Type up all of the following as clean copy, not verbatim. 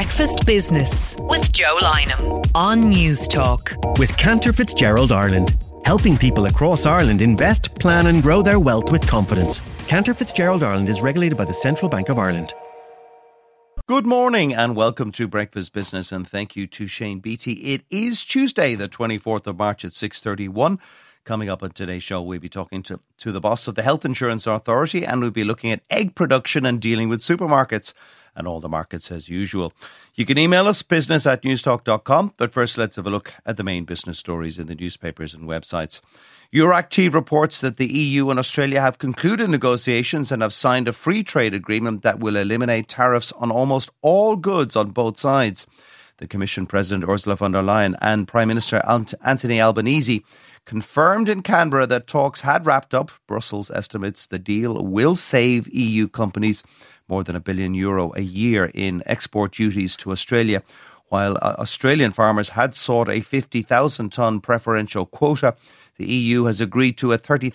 Breakfast Business with Joe Lynham on News Talk. With Cantor Fitzgerald Ireland, helping people across Ireland invest, plan and grow their wealth with confidence. Cantor Fitzgerald Ireland is regulated by the Central Bank of Ireland. Good morning and welcome to Breakfast Business, and thank you to Shane Beattie. It is Tuesday, the 24th of March at 6:31. Coming up on today's show, we'll be talking to the boss of the Health Insurance Authority, and we'll be looking at egg production and dealing with supermarkets and all the markets as usual. You can email us, business@newstalk.com. But first, let's have a look at the main business stories in the newspapers and websites. Euractiv reports that the EU and Australia have concluded negotiations and have signed a free trade agreement that will eliminate tariffs on almost all goods on both sides. The Commission President Ursula von der Leyen and Prime Minister Anthony Albanese confirmed in Canberra that talks had wrapped up. Brussels estimates the deal will save EU companies more than €1 billion a year in export duties to Australia. While Australian farmers had sought a 50,000 tonne preferential quota, the EU has agreed to a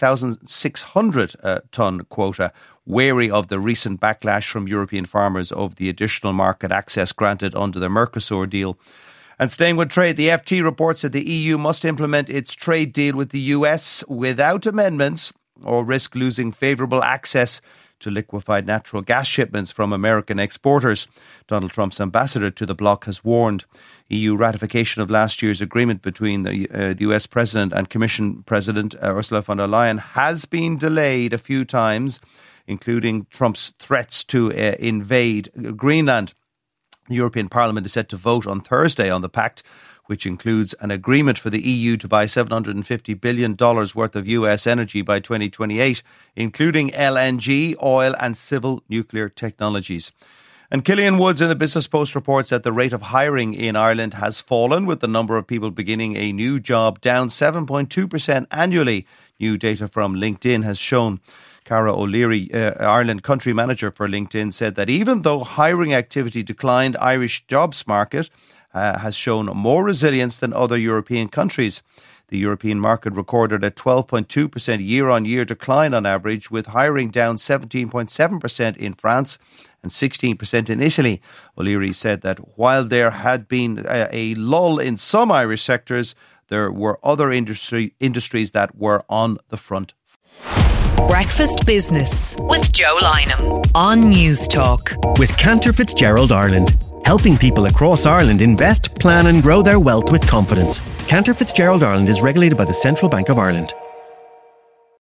30,600 tonne quota, wary of the recent backlash from European farmers over the additional market access granted under the Mercosur deal. And staying with trade, the FT reports that the EU must implement its trade deal with the US without amendments or risk losing favourable access to liquefied natural gas shipments from American exporters. Donald Trump's ambassador to the bloc has warned EU ratification of last year's agreement between the US President and Commission President Ursula von der Leyen has been delayed a few times, including Trump's threats to invade Greenland. The European Parliament is set to vote on Thursday on the pact, which includes an agreement for the EU to buy $750 billion worth of US energy by 2028, including LNG, oil and civil nuclear technologies. And Killian Woods in the Business Post reports that the rate of hiring in Ireland has fallen, with the number of people beginning a new job down 7.2% annually. New data from LinkedIn has shown. Cara O'Leary, Ireland country manager for LinkedIn, said that even though hiring activity declined, Irish jobs market has shown more resilience than other European countries. The European market recorded a 12.2% year-on-year decline on average, with hiring down 17.7% in France and 16% in Italy. O'Leary said that while there had been a lull in some Irish sectors, there were other industries that were on the front. Breakfast Business with Joe Lynham on News Talk. With Cantor Fitzgerald Ireland, helping people across Ireland invest, plan and grow their wealth with confidence. Cantor Fitzgerald Ireland is regulated by the Central Bank of Ireland.